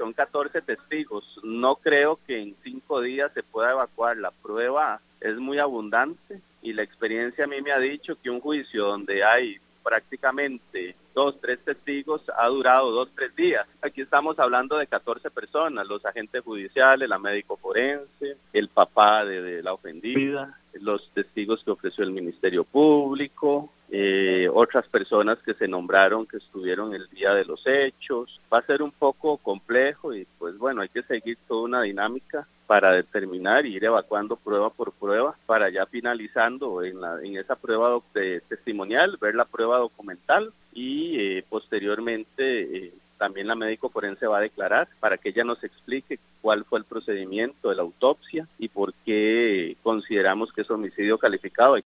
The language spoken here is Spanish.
son 14 testigos. No creo que en 5 días se pueda evacuar. La prueba es muy abundante y la experiencia a mí me ha dicho que un juicio donde hay prácticamente 2, 3 testigos ha durado 2, 3 días. Aquí estamos hablando de 14 personas, los agentes judiciales, la médico forense, el papá de la ofendida, los testigos que ofreció el Ministerio Público, otras personas que se nombraron que estuvieron el día de los hechos. Va a ser un poco complejo y pues bueno, hay que seguir toda una dinámica para determinar y ir evacuando prueba por prueba para ya finalizando en esa prueba testimonial, ver la prueba documental y posteriormente también la médico forense va a declarar para que ella nos explique cuál fue el procedimiento de la autopsia y por qué consideramos que es homicidio calificado.